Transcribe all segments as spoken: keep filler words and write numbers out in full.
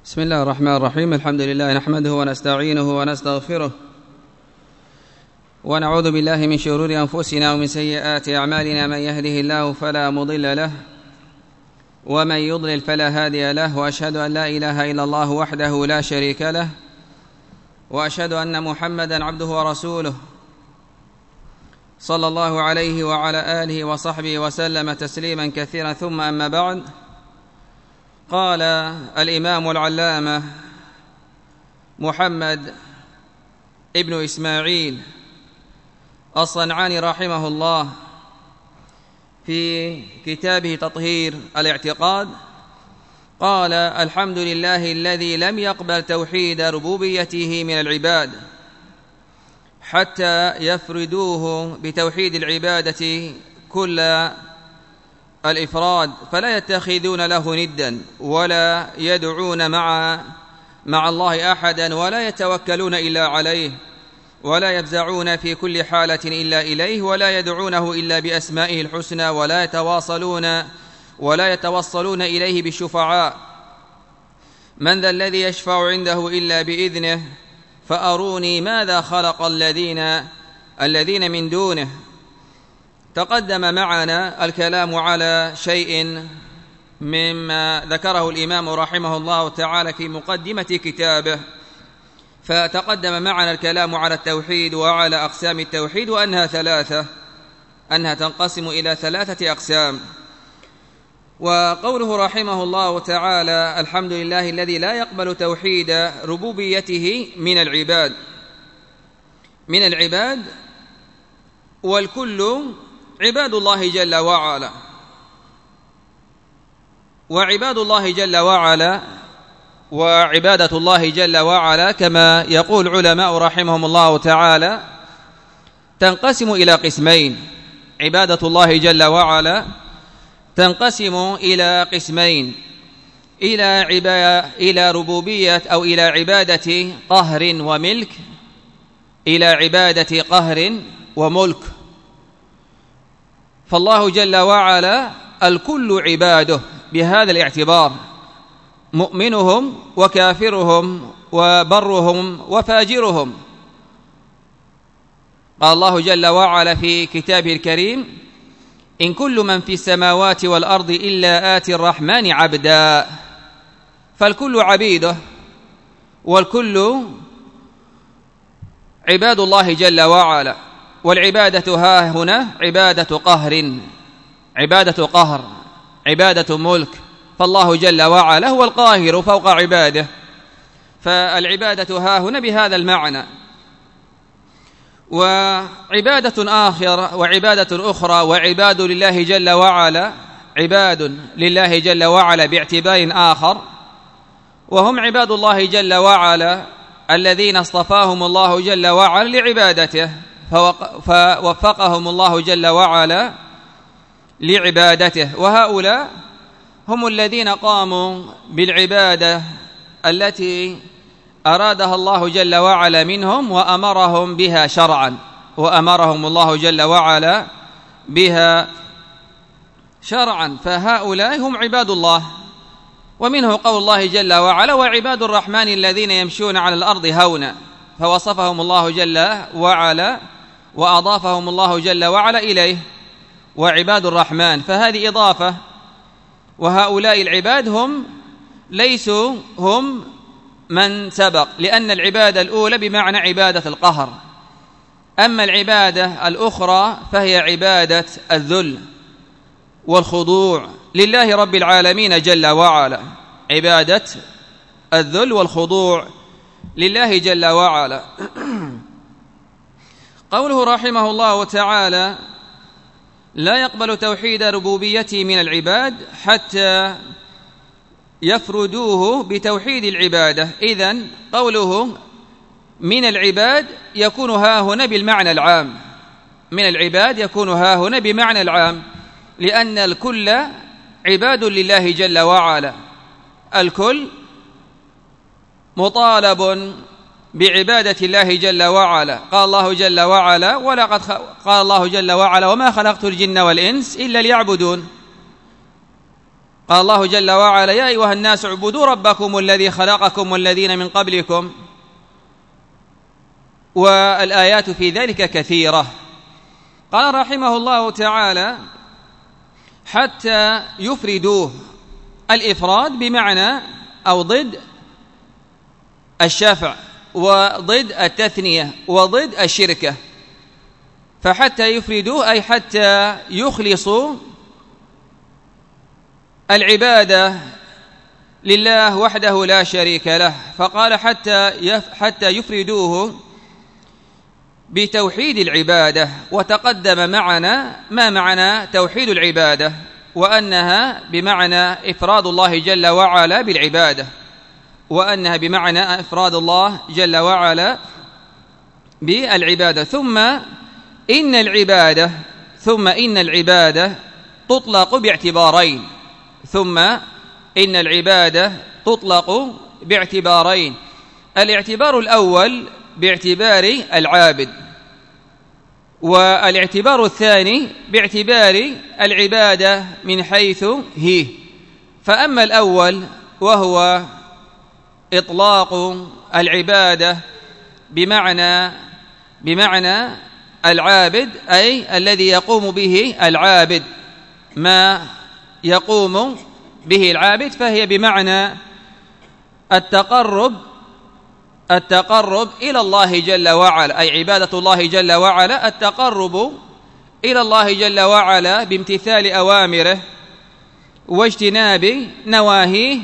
بسم الله الرحمن الرحيم. الحمد لله نحمده ونستعينه ونستغفره ونعوذ بالله من شرور أنفسنا ومن سيئات أعمالنا. من يهده الله فلا مضل له ومن يضلل فلا هادي له، وأشهد أن لا إله إلا الله وحده لا شريك له، وأشهد أن محمدا عبده ورسوله صلى الله عليه وعلى آله وصحبه وسلم تسليما كثيرا. ثم أما بعد، قال الإمام العلامة محمد ابن إسماعيل الصنعاني رحمه الله في كتابه تطهير الاعتقاد، قال: الحمد لله الذي لم يقبل توحيد ربوبيته من العباد حتى يفردوه بتوحيد العبادة كل الإفراد، فلا يتخذون له ندا ولا يدعون مع مع الله أحدا ولا يتوكلون إلا عليه ولا يفزعون في كل حالة إلا إليه ولا يدعونه إلا بأسمائه الحسنى ولا يتواصلون ولا يتوصلون إليه بالشفعاء. من ذا الذي يشفع عنده إلا بإذنه؟ فأروني ماذا خلق الذين الذين من دونه. تقدم معنا الكلام على شيء مما ذكره الإمام رحمه الله تعالى في مقدمة كتابه، فتقدم معنا الكلام على التوحيد وعلى أقسام التوحيد، وأنها ثلاثة أنها تنقسم إلى ثلاثة أقسام. وقوله رحمه الله تعالى: الحمد لله الذي لا يقبل توحيد ربوبيته من العباد من العباد والكل عباد الله جل وعلا، وعباد الله جل وعلا وعبادة الله جل وعلا كما يقول علماء رحمهم الله تعالى تنقسم إلى قسمين. عبادة الله جل وعلا تنقسم إلى قسمين: إلى عبا... إلى ربوبية أو إلى عبادة قهر وملك، إلى عبادة قهر وملك. فالله جل وعلا الكل عباده بهذا الاعتبار، مؤمنهم وكافرهم وبرهم وفاجرهم. قال الله جل وعلا في كتابه الكريم: إن كل من في السماوات والأرض إلا آتي الرحمن عبدا. فالكل عبيده والكل عباد الله جل وعلا. والعبادة ها هنا عبادة قهر عبادة قهر عبادة ملك، فالله جل وعلا هو القاهر فوق عباده، فالعبادة ها هنا بهذا المعنى. وعبادة آخر وعبادة أخرى وعباد لله جل وعلا عباد لله جل وعلا باعتبار آخر، وهم عباد الله جل وعلا الذين اصطفاهم الله جل وعلا لعبادته، فوفقهم الله جل وعلا لعبادته. وهؤلاء هم الذين قاموا بالعبادة التي أرادها الله جل وعلا منهم وأمرهم بها شرعا وأمرهم الله جل وعلا بها شرعا فهؤلاء هم عباد الله. ومنه قول الله جل وعلا: وعباد الرحمن الذين يمشون على الأرض هونا، فوصفهم الله جل وعلا وأضافهم الله جل وعلا إليه، وعباد الرحمن، فهذه إضافة. وهؤلاء العباد هم ليسوا هم من سبق، لأن العبادة الأولى بمعنى عبادة القهر، أما العبادة الأخرى فهي عبادة الذل والخضوع لله رب العالمين جل وعلا، عبادة الذل والخضوع لله جل وعلا. قوله رحمه الله تعالى: لا يقبل توحيد ربوبيته من العباد حتى يفردوه بتوحيد العبادة. إذن قوله من العباد يكون ها هنا بالمعنى العام، من العباد يكون ها هنا بمعنى العام، لأن الكل عباد لله جل وعلا، الكل مطالب بعبادة الله جل وعلا. قال الله جل وعلا: ولقد قال الله جل وعلا: وما خلقت الجن والإنس إلا ليعبدون. قال الله جل وعلا: يا أيها الناس اعبدوا ربكم الذي خلقكم والذين من قبلكم، والآيات في ذلك كثيرة. قال رحمه الله تعالى: حتى يفردوه، الإفراد بمعنى أو ضد الشفع وضد التثنية وضد الشركة، فحتى يفردوه أي حتى يخلصوا العبادة لله وحده لا شريك له. فقال حتى يف حتى يفردوه بتوحيد العبادة. وتقدم معنا ما معنى توحيد العبادة، وأنها بمعنى إفراد الله جل وعلا بالعبادة، وأنها بمعنى إفراد الله جل وعلا بالعبادة. ثم إن العبادة ثم إن العبادة تطلق باعتبارين ثم إن العبادة تطلق باعتبارين الاعتبار الأول باعتبار العابد، والاعتبار الثاني باعتبار العبادة من حيث هي. فأما الأول وهو إطلاق العبادة بمعنى بمعنى العابد، أي الذي يقوم به العابد، ما يقوم به العابد، فهي بمعنى التقرب التقرب إلى الله جل وعلا، أي عبادة الله جل وعلا التقرب إلى الله جل وعلا بامتثال أوامره واجتناب نواهيه،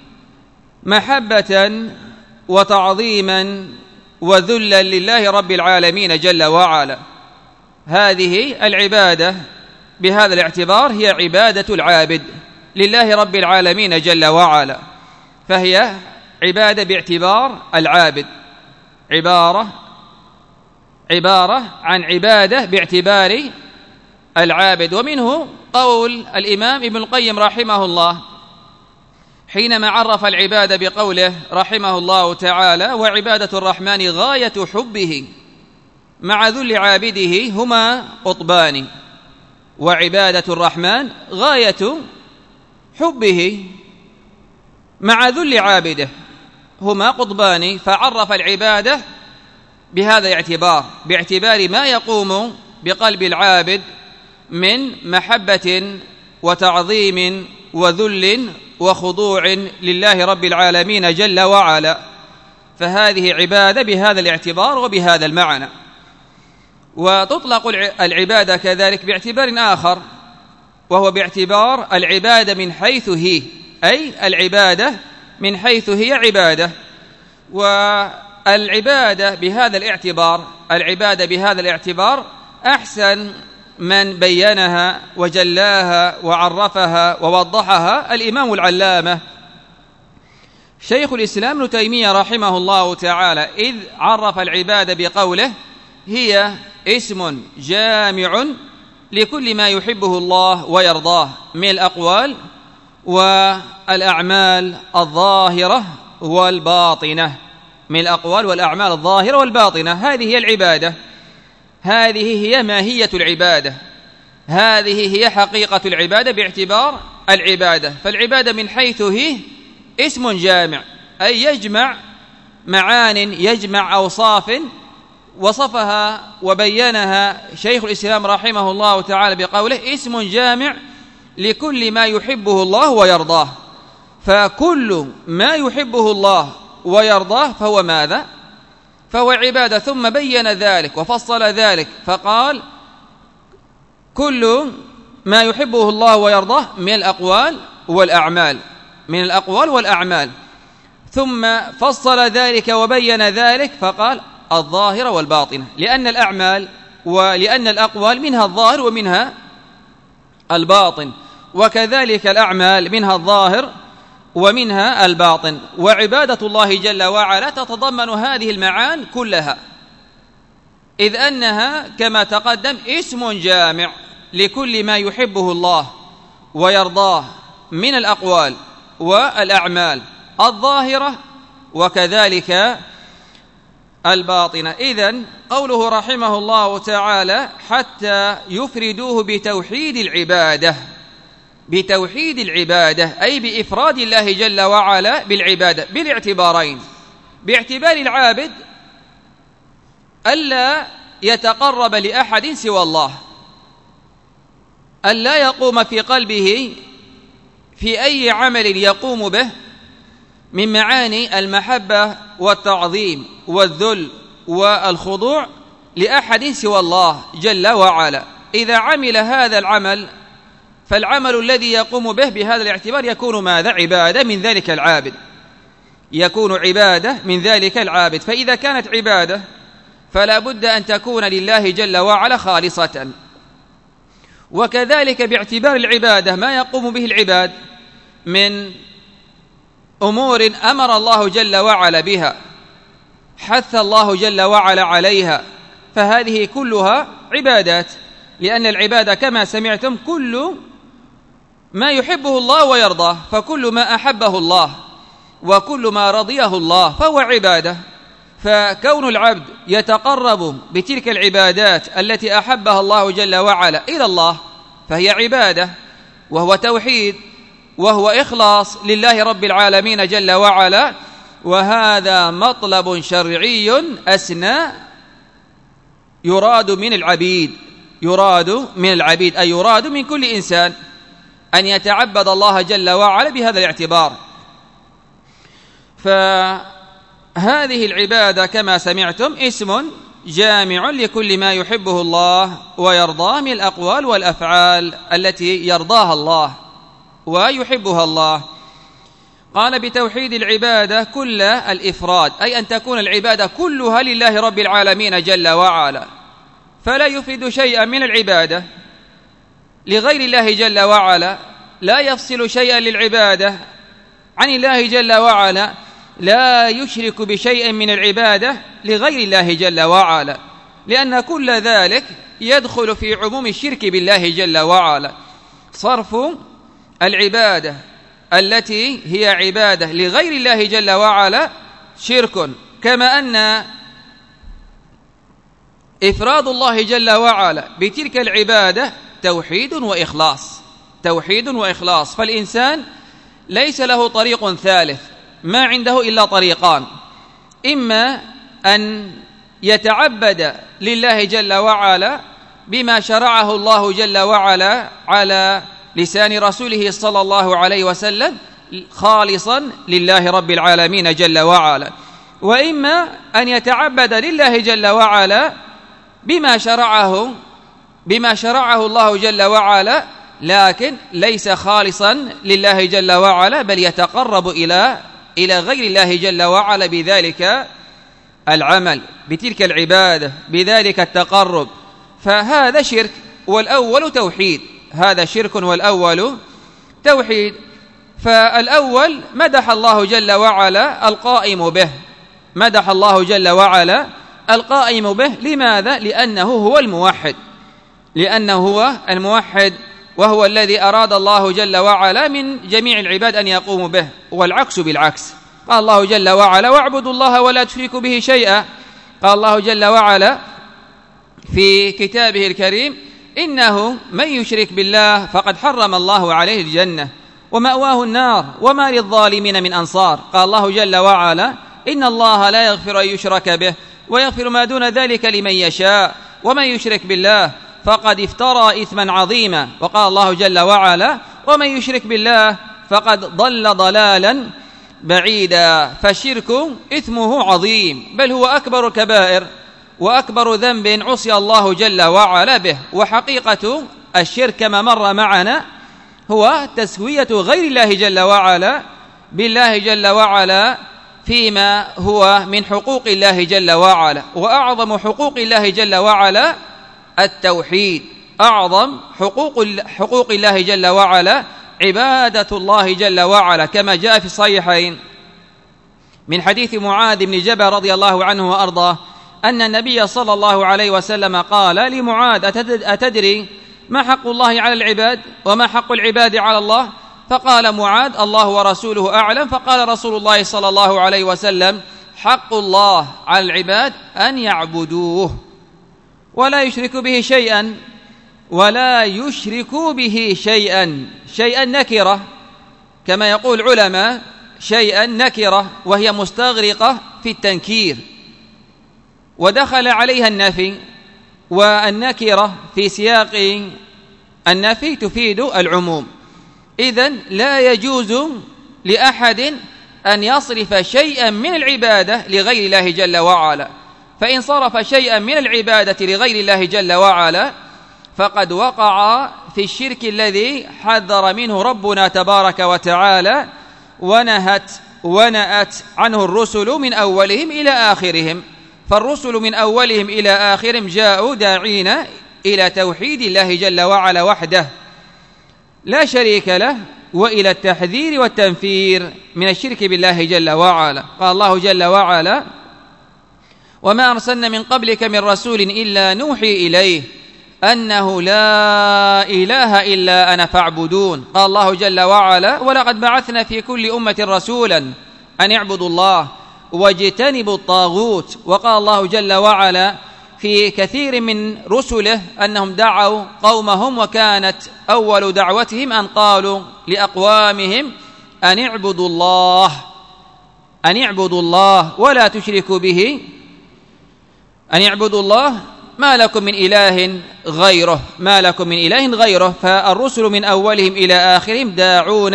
محبة وتعظيما وذلا لله رب العالمين جل وعلا. هذه العبادة بهذا الاعتبار هي عبادة العابد لله رب العالمين جل وعلا، فهي عبادة باعتبار العابد، عبارة عبارة عن عبادة باعتبار العابد. ومنه قول الإمام ابن القيم رحمه الله حينما عرف العبادة بقوله رحمه الله تعالى: وعبادة الرحمن غاية حبه مع ذل عابده هما قطبان. وعبادة الرحمن غاية حبه مع ذل عابده هما قطبان. فعرف العبادة بهذا الاعتبار، باعتبار ما يقوم بقلب العابد من محبة وتعظيم وذل وخضوع لله رب العالمين جل وعلا، فهذه عبادة بهذا الاعتبار وبهذا المعنى. وتطلق العبادة كذلك باعتبار آخر، وهو باعتبار العبادة من حيث هي، أي العبادة من حيث هي عبادة. والعبادة بهذا الاعتبار العبادة بهذا الاعتبار أحسن من بينها وجلاها وعرفها ووضحها الإمام العلامة شيخ الإسلام ابن تيمية رحمه الله تعالى، إذ عرف العبادة بقوله: هي اسم جامع لكل ما يحبه الله ويرضاه من الأقوال والأعمال الظاهرة والباطنة، من الأقوال والأعمال الظاهرة والباطنة. هذه هي العبادة، هذه هي ماهية العبادة، هذه هي حقيقة العبادة باعتبار العبادة. فالعبادة من حيث هي اسم جامع، أي يجمع معان، يجمع أوصاف وصفها وبينها شيخ الإسلام رحمه الله تعالى بقوله: اسم جامع لكل ما يحبه الله ويرضاه. فكل ما يحبه الله ويرضاه فهو ماذا؟ فهو عبادة. ثم بين ذلك وفصل ذلك فقال: كل ما يحبه الله ويرضاه من الأقوال والأعمال، من الأقوال والأعمال. ثم فصل ذلك وبين ذلك فقال: الظاهرة والباطنة، لأن الأعمال ولأن الأقوال منها الظاهر ومنها الباطن، وكذلك الأعمال منها الظاهر ومنها الباطن. وعبادة الله جل وعلا تتضمن هذه المعان كلها، إذ أنها كما تقدم اسم جامع لكل ما يحبه الله ويرضاه من الأقوال والأعمال الظاهرة وكذلك الباطنة. إذن قوله رحمه الله تعالى: حتى يفردوه بتوحيد العبادة، بتوحيد العبادة أي بإفراد الله جل وعلا بالعبادة بالاعتبارين: باعتبار العابد ألا يتقرب لأحد سوى الله، ألا يقوم في قلبه في أي عمل يقوم به من معاني المحبة والتعظيم والذل والخضوع لأحد سوى الله جل وعلا. إذا عمل هذا العمل فالعمل الذي يقوم به بهذا الاعتبار يكون ماذا؟ عبادة من ذلك العابد، يكون عبادة من ذلك العابد. فإذا كانت عبادة فلا بد أن تكون لله جل وعلا خالصة. وكذلك باعتبار العبادة ما يقوم به العباد من أمور أمر الله جل وعلا بها، حث الله جل وعلا عليها، فهذه كلها عبادات، لأن العبادة كما سمعتم كل ما يحبه الله ويرضاه، فكل ما أحبه الله وكل ما رضيه الله فهو عبادة. فكون العبد يتقرب بتلك العبادات التي أحبها الله جل وعلا إلى الله فهي عبادة، وهو توحيد، وهو إخلاص لله رب العالمين جل وعلا. وهذا مطلب شرعي أسنى يراد من العبيد، يراد من العبيد أي يراد من كل إنسان أن يتعبد الله جل وعلا بهذا الاعتبار. فهذه العبادة كما سمعتم اسم جامع لكل ما يحبه الله ويرضاه من الأقوال والأفعال التي يرضاها الله ويحبها الله. قال بتوحيد العبادة كل الإفراد، أي أن تكون العبادة كلها لله رب العالمين جل وعلا، فلا يفرد شيئا من العبادة لغير الله جل وعلا، لا يفصل شيئا للعبادة عن الله جل وعلا، لا يشرك بشيء من العبادة لغير الله جل وعلا، لأن كل ذلك يدخل في عموم الشرك بالله جل وعلا. صرف العبادة التي هي عبادة لغير الله جل وعلا شرك، كما أن إفراد الله جل وعلا بتلك العبادة توحيد وإخلاص، توحيد وإخلاص. فالإنسان ليس له طريق ثالث، ما عنده إلا طريقان: إما أن يتعبد لله جل وعلا بما شرعه الله جل وعلا على لسان رسوله صلى الله عليه وسلم خالصا لله رب العالمين جل وعلا، وإما أن يتعبد لله جل وعلا بما شرعه بما شرعه الله جل وعلا لكن ليس خالصا لله جل وعلا، بل يتقرب إلى إلى غير الله جل وعلا بذلك العمل، بتلك العبادة، بذلك التقرب. فهذا شرك، والأول توحيد، هذا شرك والأول توحيد. فالأول مدح الله جل وعلا القائم به، مدح الله جل وعلا القائم به. لماذا؟ لأنه هو الموحد، لأنه هو الموحد، وهو الذي أراد الله جل وعلا من جميع العباد أن يقوموا به، والعكس بالعكس. قال الله جل وعلا: واعبدوا الله ولا تشركوا به شيئا. قال الله جل وعلا في كتابه الكريم: إنه من يشرك بالله فقد حرم الله عليه الجنة ومأواه النار وما للظالمين من أنصار. قال الله جل وعلا: إن الله لا يغفر أن يشرك به ويغفر ما دون ذلك لمن يشاء ومن يشرك بالله فقد افترى إثما عظيما. وقال الله جل وعلا: ومن يشرك بالله فقد ضل ضلالا بعيدا. فالشرك إثمه عظيم، بل هو أكبر الكبائر وأكبر ذنب عصي الله جل وعلا به. وحقيقة الشرك كما مر معنا هو تسوية غير الله جل وعلا بالله جل وعلا فيما هو من حقوق الله جل وعلا، وأعظم حقوق الله جل وعلا التوحيد. أعظم حقوق حقوق الله جل وعلا عبادة الله جل وعلا، كما جاء في الصحيحين من حديث معاذ بن جبل رضي الله عنه وأرضاه أن النبي صلى الله عليه وسلم قال لمعاذ: أتدري ما حق الله على العباد وما حق العباد على الله؟ فقال معاذ: الله ورسوله أعلم. فقال رسول الله صلى الله عليه وسلم: حق الله على العباد أن يعبدوه ولا يشركوا به شيئا. ولا يشركوا به شيئا. شيئا نكرة كما يقول العلماء، شيئا نكرة وهي مستغرقة في التنكير، ودخل عليها النفي، والنكرة في سياق النفي تفيد العموم. إذن لا يجوز لأحد أن يصرف شيئا من العبادة لغير الله جل وعلا، فإن صرف شيئا من العبادة لغير الله جل وعلا فقد وقع في الشرك الذي حذر منه ربنا تبارك وتعالى ونهت ونأت عنه الرسل من أولهم إلى آخرهم. فالرسل من أولهم إلى آخرهم جاءوا داعين إلى توحيد الله جل وعلا وحده لا شريك له، وإلى التحذير والتنفير من الشرك بالله جل وعلا. قال الله جل وعلا: وما أرسلنا من قبلك من رسول إلا نوحي إليه أنه لا إله إلا أنا فاعبدون. قال الله جل وعلا: ولقد بعثنا في كل أمة رسولا أن اعبدوا الله واجتنبوا الطاغوت. وقال الله جل وعلا في كثير من رسله أنهم دعوا قومهم، وكانت أول دعوتهم أن قالوا لأقوامهم أن اعبدوا الله أن اعبدوا الله ولا تشركوا به، أن اعبدوا الله ما لكم من إله غيره ما لكم من إله غيره. فالرسل من أولهم إلى آخرهم داعون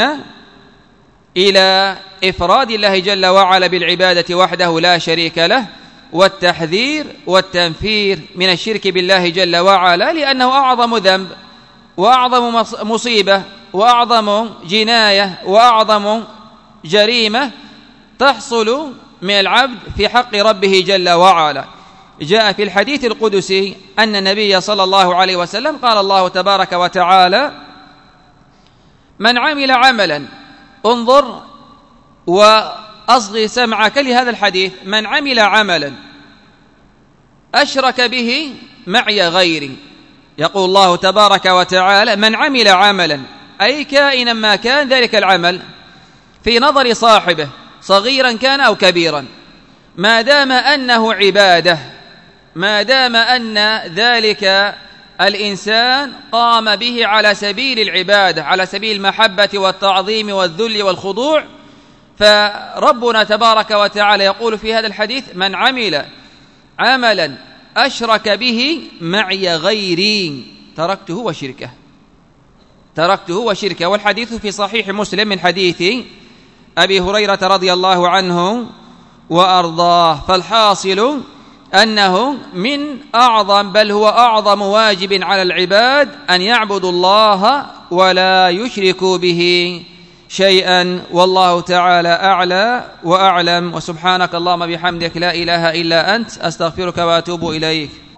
إلى إفراد الله جل وعلا بالعبادة وحده لا شريك له، والتحذير والتنفير من الشرك بالله جل وعلا، لأنه أعظم ذنب وأعظم مصيبة وأعظم جناية وأعظم جريمة تحصل من العبد في حق ربه جل وعلا. جاء في الحديث القدسي أن النبي صلى الله عليه وسلم قال الله تبارك وتعالى: من عمل عملا، انظر وأصغي سمعك لهذا الحديث، من عمل عملا أشرك به معي غيري. يقول الله تبارك وتعالى: من عمل عملا، أي كائنا ما كان ذلك العمل في نظر صاحبه صغيرا كان أو كبيرا، ما دام أنه عبادة، ما دام أن ذلك الإنسان قام به على سبيل العبادة، على سبيل المحبة والتعظيم والذل والخضوع. فربنا تبارك وتعالى يقول في هذا الحديث: من عمل عملا أشرك به معي غيري تركته وشركه تركته وشركه. والحديث في صحيح مسلم من حديث أبي هريرة رضي الله عنه وأرضاه. فالحاصل أنه من أعظم، بل هو أعظم واجب على العباد أن يعبدوا الله ولا يشركوا به شيئا. والله تعالى أعلى وأعلم. وسبحانك اللهم بحمدك لا إله إلا أنت، أستغفرك وأتوب إليك.